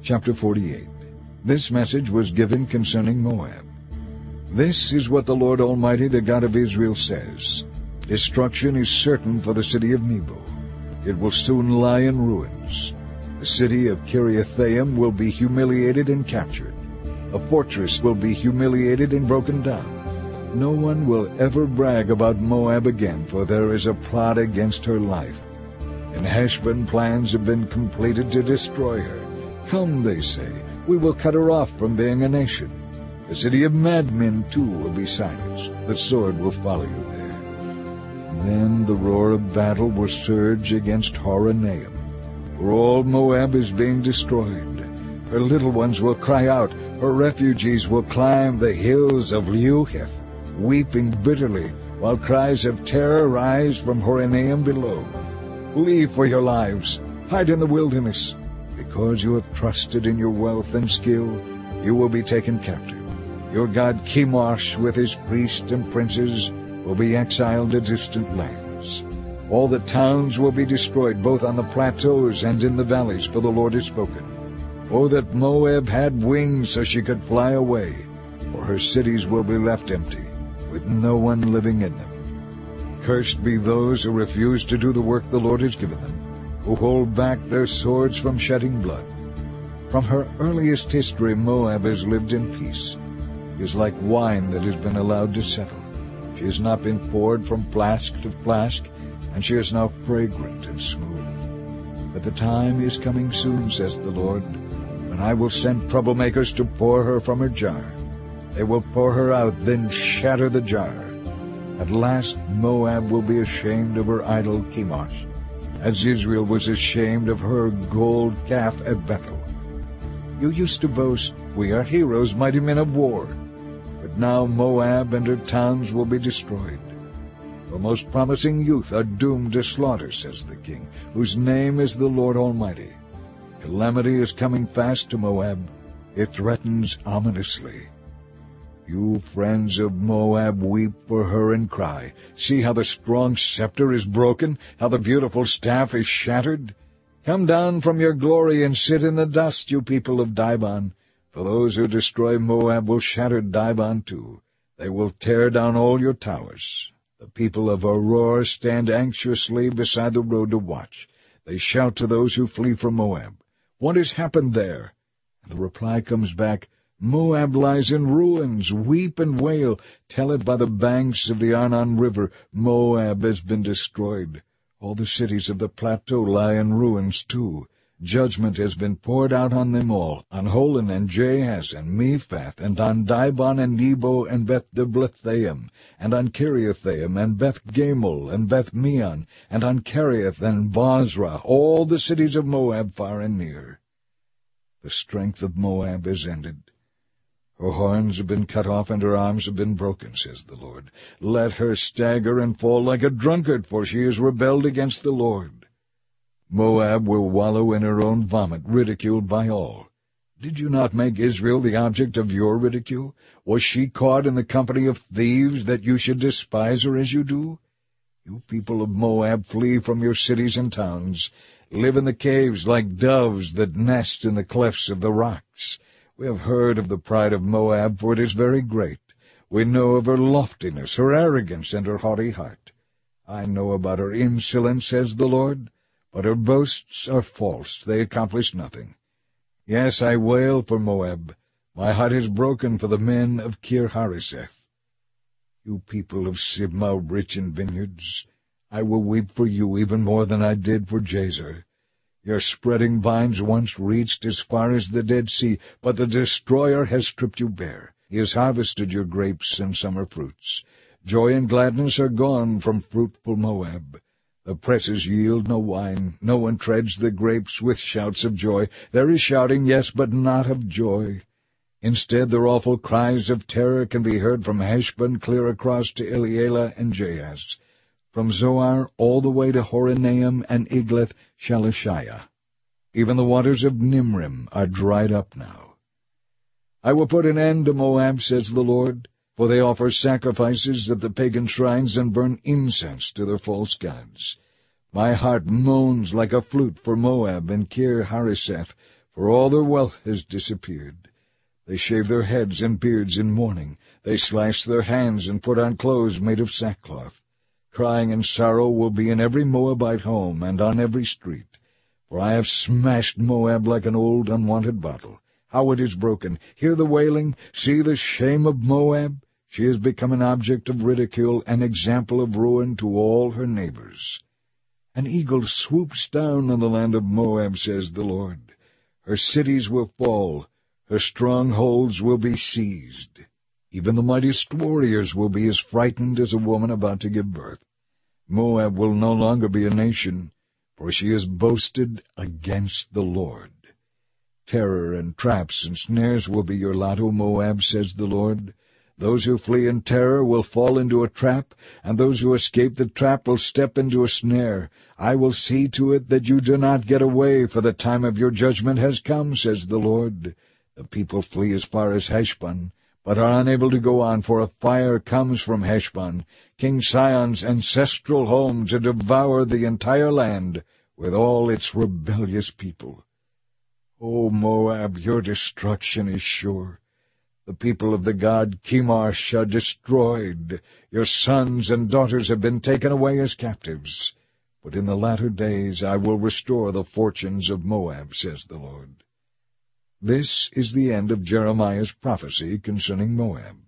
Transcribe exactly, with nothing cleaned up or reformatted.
Chapter forty-eight. This message was given concerning Moab. This is what the Lord Almighty, the God of Israel, says. Destruction is certain for the city of Nebo. It will soon lie in ruins. The city of Kiriathaim will be humiliated and captured. A fortress will be humiliated and broken down. No one will ever brag about Moab again, for there is a plot against her life. In Heshbon plans have been completed to destroy her. Come, they say, we will cut her off from being a nation. The city of madmen, too, will be silenced. The sword will follow you there. Then the roar of battle will surge against Horonaim, for all Moab is being destroyed. Her little ones will cry out. Her refugees will climb the hills of Leuhith, weeping bitterly, while cries of terror rise from Horonaim below. Flee for your lives. Hide in the wilderness. Because you have trusted in your wealth and skill, you will be taken captive. Your god Chemosh with his priests and princes will be exiled to distant lands. All the towns will be destroyed, both on the plateaus and in the valleys, for the Lord has spoken. Oh, that Moab had wings so she could fly away, for her cities will be left empty, with no one living in them. Cursed be those who refuse to do the work the Lord has given them, who hold back their swords from shedding blood. From her earliest history, Moab has lived in peace. She is like wine that has been allowed to settle. She has not been poured from flask to flask, and she is now fragrant and smooth. But the time is coming soon, says the Lord, when I will send troublemakers to pour her from her jar. They will pour her out, then shatter the jar. At last Moab will be ashamed of her idol Chemosh, as Israel was ashamed of her gold calf at Bethel. You used to boast, we are heroes, mighty men of war. But now Moab and her towns will be destroyed. The most promising youth are doomed to slaughter, says the King, whose name is the Lord Almighty. Calamity is coming fast to Moab. It threatens ominously. You friends of Moab weep for her and cry. See how the strong scepter is broken, how the beautiful staff is shattered. Come down from your glory and sit in the dust, you people of Dibon. For those who destroy Moab will shatter Dibon too. They will tear down all your towers. The people of Aurora stand anxiously beside the road to watch. They shout to those who flee from Moab, what has happened there? And the reply comes back, Moab lies in ruins. Weep and wail. Tell it by the banks of the Arnon River. Moab has been destroyed. All the cities of the plateau lie in ruins too. Judgment has been poured out on them all, on Holon and Jahaz and Mephath, and on Dibon and Nebo and Beth-Diblathaim, and on Kiriathaim and Beth-Gamul and Beth-Meon, and on Kiriath and Bozrah, all the cities of Moab far and near. The strength of Moab is ended. Her horns have been cut off, and her arms have been broken, says the Lord. Let her stagger and fall like a drunkard, for she has rebelled against the Lord. Moab will wallow in her own vomit, ridiculed by all. Did you not make Israel the object of your ridicule? Was she caught in the company of thieves, that you should despise her as you do? You people of Moab, flee from your cities and towns. Live in the caves like doves that nest in the clefts of the rocks. We have heard of the pride of Moab, for it is very great. We know of her loftiness, her arrogance, and her haughty heart. I know about her insolence, says the Lord, but her boasts are false. They accomplish nothing. Yes, I wail for Moab. My heart is broken for the men of Kir-Hareseth. You people of Sibmah, rich in vineyards, I will weep for you even more than I did for Jazer. Your spreading vines once reached as far as the Dead Sea, but the destroyer has stripped you bare. He has harvested your grapes and summer fruits. Joy and gladness are gone from fruitful Moab. The presses yield no wine. No one treads the grapes with shouts of joy. There is shouting, yes, but not of joy. Instead, their awful cries of terror can be heard from Heshbon clear across to Elealeh and Jahaz, from Zoar all the way to Horonaim and Eglath-Shalishah. Even the waters of Nimrim are dried up now. I will put an end to Moab, says the Lord, for they offer sacrifices at the pagan shrines and burn incense to their false gods. My heart moans like a flute for Moab and Kir-Hareseth, for all their wealth has disappeared. They shave their heads and beards in mourning. They slash their hands and put on clothes made of sackcloth. Crying and sorrow will be in every Moabite home and on every street. For I have smashed Moab like an old unwanted bottle. How it is broken! Hear the wailing! See the shame of Moab! She has become an object of ridicule, an example of ruin to all her neighbors. An eagle swoops down on the land of Moab, says the Lord. Her cities will fall, her strongholds will be seized. Even the mightiest warriors will be as frightened as a woman about to give birth. Moab will no longer be a nation, for she has boasted against the Lord. Terror and traps and snares will be your lot, O Moab, says the Lord. Those who flee in terror will fall into a trap, and those who escape the trap will step into a snare. I will see to it that you do not get away, for the time of your judgment has come, says the Lord. The people flee as far as Heshbon, but are unable to go on, for a fire comes from Heshbon, King Sihon's ancestral home, to devour the entire land with all its rebellious people. O Moab, your destruction is sure. The people of the god Chemosh are destroyed. Your sons and daughters have been taken away as captives. But in the latter days I will restore the fortunes of Moab, says the Lord. This is the end of Jeremiah's prophecy concerning Moab.